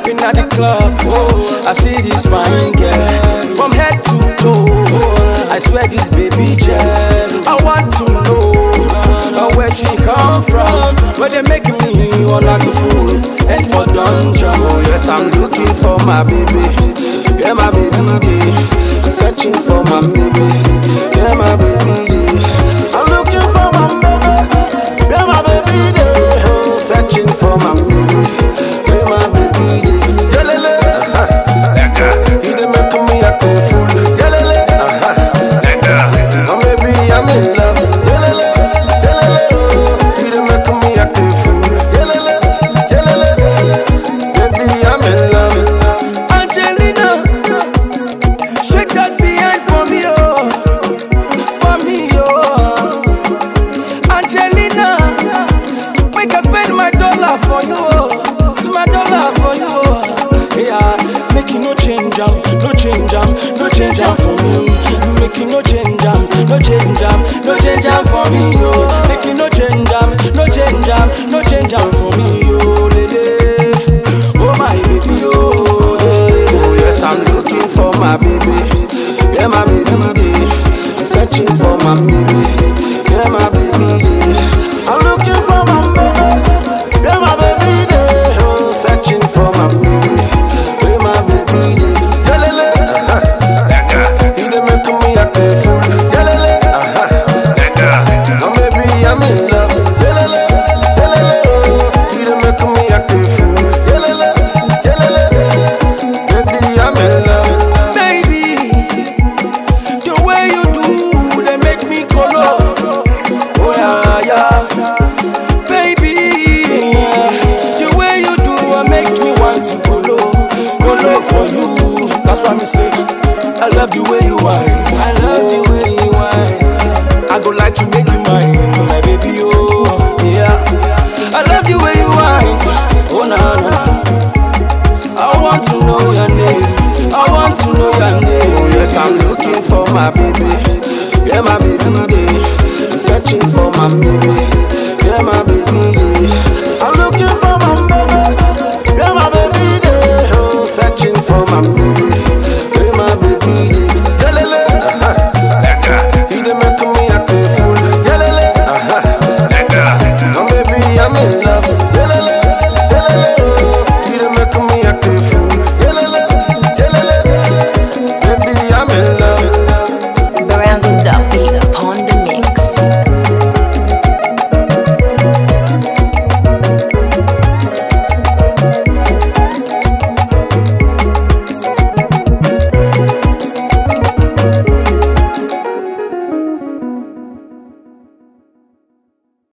stepping at the club, I see this fine girl from head to toe. I swear this baby gel. I want to know where she come from. Where they make me all like a fool and for dungeon. Oh yes, I'm looking for my baby. Yeah, my baby. I'm searching for my baby. Yeah, my baby. I'm looking for my baby. Yeah, my baby. Oh, searching for my baby. Yeah, my baby. Yelele. He dey make me a fool. Yelele. Oh, maybe I'm in love. Yelele. He dey make me a fool. Yelele. Baby, I'm in love. Angelina, shake that behind for me, oh. For me, oh. Angelina, make I spend my dollar for you, oh. My dollar for you, oh. Yeah, make you no change am, no change am, no change am for me. Make you no change am, no change am, no change am for me, oh. Make you no change am, no change am, no change am for me, oh. Lele, oh my baby, oh. Oh yes, I'm looking for my baby. Yeah, my baby. I'm searching for my baby. Yeah, my baby. I'm looking for my baby. Yeah, my baby. Oh, searching for my baby. Yeah, my baby. Yelele. He dey make me a fool. Yelele. Oh, maybe I'm in love. Yelele. He dey make me a fool. Yelele. Baby, I'm in love. Baby, the way you do, they make me colo. Oh yeah. Baby, the way you do, make me want to colo for you. That's why me say I love the way you whine. I love the way you whine. I go like to make you mine, my baby. Oh yeah. I love the way you whine. Oh na na. I want to know your name. I want to know your name. Oh yes, I'm looking for my baby. Yeah, my baby. I'm searching for my baby. Yeah, my baby.